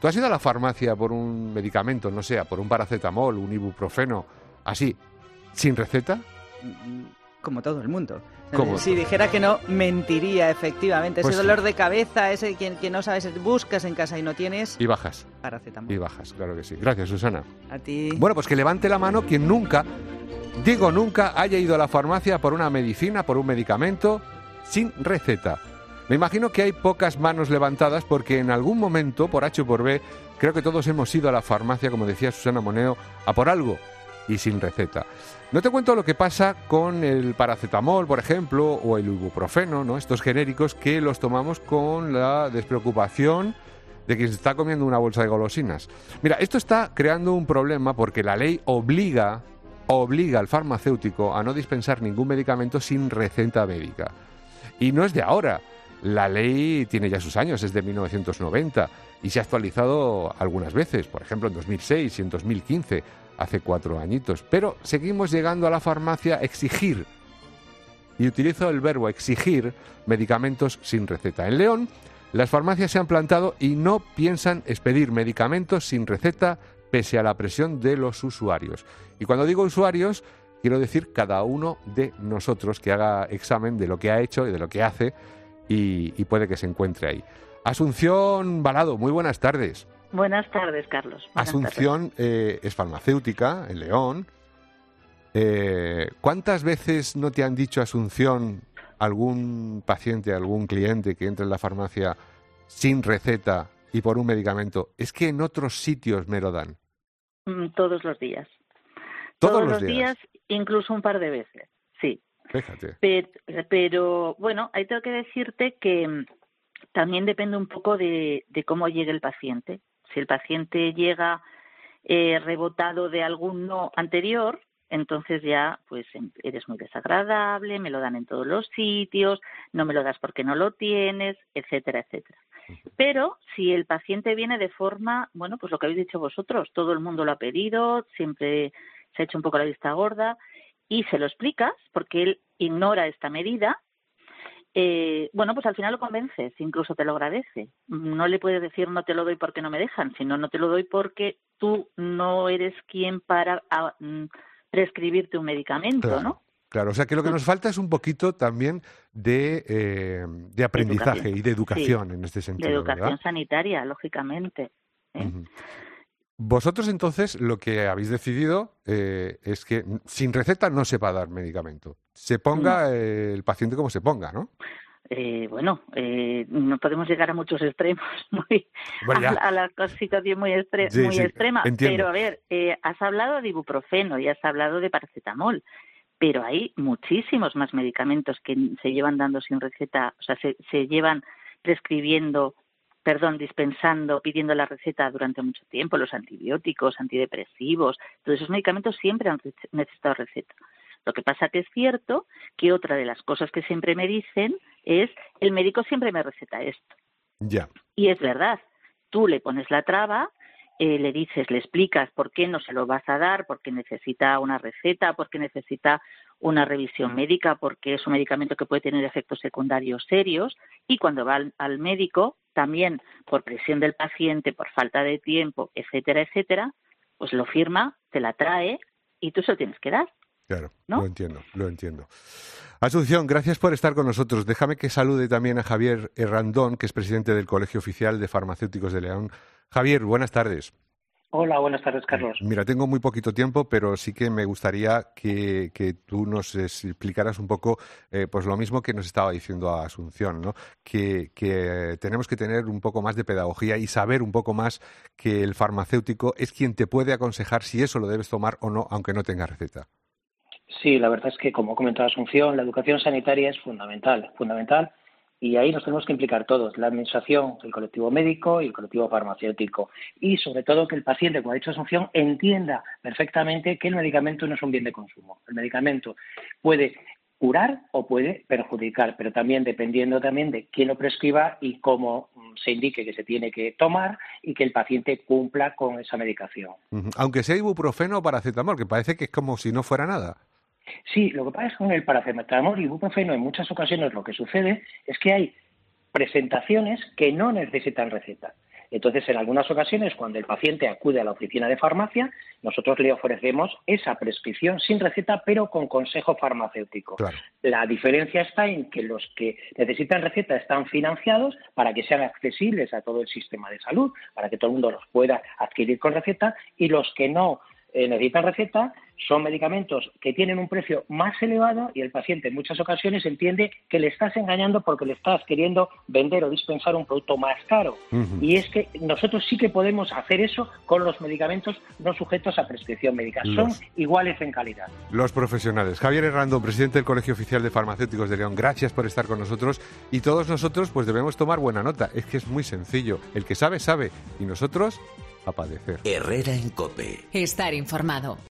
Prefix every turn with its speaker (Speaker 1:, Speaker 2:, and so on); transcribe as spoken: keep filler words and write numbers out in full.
Speaker 1: ¿Tú has ido a la farmacia por un medicamento, no sé, por un paracetamol, un ibuprofeno, así, sin receta?
Speaker 2: Como todo el mundo.
Speaker 1: ¿Cómo?
Speaker 2: Si dijera que no, mentiría, efectivamente. Ese
Speaker 1: Pues
Speaker 2: dolor
Speaker 1: sí.
Speaker 2: de cabeza, ese que, que no sabes, buscas en casa y no tienes...
Speaker 1: Y bajas.
Speaker 2: Paracetamol.
Speaker 1: Y bajas, claro que sí. Gracias, Susana.
Speaker 2: A ti.
Speaker 1: Bueno, pues que levante la mano quien nunca, digo nunca, haya ido a la farmacia por una medicina, por un medicamento, sin receta. Me imagino que hay pocas manos levantadas porque en algún momento, por H o por B, creo que todos hemos ido a la farmacia, como decía Susana Moneo, a por algo y sin receta. No te cuento lo que pasa con el paracetamol, por ejemplo, o el ibuprofeno, ¿no? Estos genéricos que los tomamos con la despreocupación de quien se está comiendo una bolsa de golosinas. Mira, esto está creando un problema porque la ley obliga, obliga al farmacéutico a no dispensar ningún medicamento sin receta médica. Y no es de ahora. La ley tiene ya sus años, es de mil novecientos noventa y se ha actualizado algunas veces, por ejemplo en dos mil seis y en dos mil quince, hace cuatro añitos. Pero seguimos llegando a la farmacia a exigir, y utilizo el verbo exigir, medicamentos sin receta. En León, las farmacias se han plantado y no piensan expedir medicamentos sin receta pese a la presión de los usuarios. Y cuando digo usuarios, quiero decir cada uno de nosotros que haga examen de lo que ha hecho y de lo que hace y, y puede que se encuentre ahí. Asunción Balado, muy buenas tardes.
Speaker 3: Buenas tardes, Carlos. Buenas
Speaker 1: Asunción eh, es farmacéutica en León. Eh, ¿Cuántas veces no te han dicho, Asunción, algún paciente, algún cliente que entra en la farmacia sin receta y por un medicamento? Es que en otros sitios me lo dan.
Speaker 3: tardes. Todos los días.
Speaker 1: Todos,
Speaker 3: Todos
Speaker 1: los días?
Speaker 3: días, incluso un par de veces, sí.
Speaker 1: Fíjate.
Speaker 3: Pero, pero bueno, ahí tengo que decirte que mm, también depende un poco de, de cómo llegue el paciente. Si el paciente llega eh, rebotado de algún no anterior, entonces ya pues eres muy desagradable, me lo dan en todos los sitios, no me lo das porque no lo tienes, etcétera, etcétera. Pero si el paciente viene de forma, bueno, pues lo que habéis dicho vosotros, todo el mundo lo ha pedido, siempre se ha hecho un poco la vista gorda y se lo explicas porque él ignora esta medida, eh, bueno, pues al final lo convences, incluso te lo agradece. No le puedes decir no te lo doy porque no me dejan, sino no te lo doy porque tú no eres quien para a, mm, prescribirte un medicamento,
Speaker 1: Claro,
Speaker 3: ¿no?
Speaker 1: claro, o sea que lo que nos falta es un poquito también de, eh, de aprendizaje
Speaker 3: Educación.
Speaker 1: y de educación
Speaker 3: Sí,
Speaker 1: en este
Speaker 3: de
Speaker 1: sentido,
Speaker 3: educación
Speaker 1: ¿verdad?
Speaker 3: sanitaria, lógicamente. ¿eh?
Speaker 1: Ujú. Vosotros entonces lo que habéis decidido eh, es que sin receta no se va a dar medicamento. Se ponga
Speaker 3: No.
Speaker 1: eh, el paciente como se ponga, ¿no?
Speaker 3: Eh, bueno, eh, no podemos llegar a muchos extremos, muy,
Speaker 1: Bueno,
Speaker 3: a,
Speaker 1: ya.
Speaker 3: a la situación muy, extre
Speaker 1: Sí,
Speaker 3: muy
Speaker 1: sí,
Speaker 3: extrema.
Speaker 1: entiendo.
Speaker 3: Pero a ver, eh, has hablado de ibuprofeno y has hablado de paracetamol, pero hay muchísimos más medicamentos que se llevan dando sin receta, o sea, se, se llevan prescribiendo, perdón, dispensando, pidiendo la receta durante mucho tiempo, los antibióticos, antidepresivos, todos esos medicamentos siempre han necesitado receta. Lo que pasa que es cierto que otra de las cosas que siempre me dicen es el médico siempre me receta esto.
Speaker 1: Ya.
Speaker 3: Y es verdad, tú le pones la traba, eh, le dices, le explicas por qué no se lo vas a dar, porque necesita una receta, porque necesita una revisión médica, porque es un medicamento que puede tener efectos secundarios serios, y cuando va al, al médico, también por presión del paciente, por falta de tiempo, etcétera, etcétera, pues lo firma, te la trae y tú se lo tienes que dar.
Speaker 1: Claro,
Speaker 3: ¿No?
Speaker 1: lo entiendo, lo entiendo. Asunción, gracias por estar con nosotros. Déjame que salude también a Javier Herrandón, que es presidente del Colegio Oficial de Farmacéuticos de León. Javier, buenas tardes.
Speaker 4: Hola, buenas tardes, Carlos.
Speaker 1: Mira, tengo muy poquito tiempo, pero sí que me gustaría que, que tú nos explicaras un poco eh, pues lo mismo que nos estaba diciendo a Asunción, ¿no? Que, que tenemos que tener un poco más de pedagogía y saber un poco más que el farmacéutico es quien te puede aconsejar si eso lo debes tomar o no, aunque no tenga receta.
Speaker 4: Sí, la verdad es que, como ha comentado Asunción, la educación sanitaria es fundamental, fundamental, y ahí nos tenemos que implicar todos, la administración, el colectivo médico y el colectivo farmacéutico, y sobre todo que el paciente, como ha dicho Asunción, entienda perfectamente que el medicamento no es un bien de consumo. El medicamento puede curar o puede perjudicar, pero también dependiendo también de quién lo prescriba y cómo se indique que se tiene que tomar y que el paciente cumpla con esa medicación.
Speaker 1: Uh-huh. Aunque sea ibuprofeno o paracetamol, que parece que es como si no fuera nada.
Speaker 4: Sí, lo que pasa es que con el paracetamol y ibuprofeno en muchas ocasiones lo que sucede es que hay presentaciones que no necesitan receta. Entonces, en algunas ocasiones, cuando el paciente acude a la oficina de farmacia, nosotros le ofrecemos esa prescripción sin receta, pero con consejo farmacéutico.
Speaker 1: Claro.
Speaker 4: La diferencia está en que los que necesitan receta están financiados para que sean accesibles a todo el sistema de salud, para que todo el mundo los pueda adquirir con receta, y los que no eh, necesitan receta son medicamentos que tienen un precio más elevado y el paciente en muchas ocasiones entiende que le estás engañando porque le estás queriendo vender o dispensar un producto más caro. Uh-huh. Y es que nosotros sí que podemos hacer eso con los medicamentos no sujetos a prescripción médica. Los, son iguales en calidad.
Speaker 1: Los profesionales. Javier Herrando, presidente del Colegio Oficial de Farmacéuticos de León, gracias por estar con nosotros. Y todos nosotros pues debemos tomar buena nota. Es que es muy sencillo. El que sabe, sabe. Y nosotros, a padecer.
Speaker 5: Herrera en COPE.
Speaker 6: Estar informado.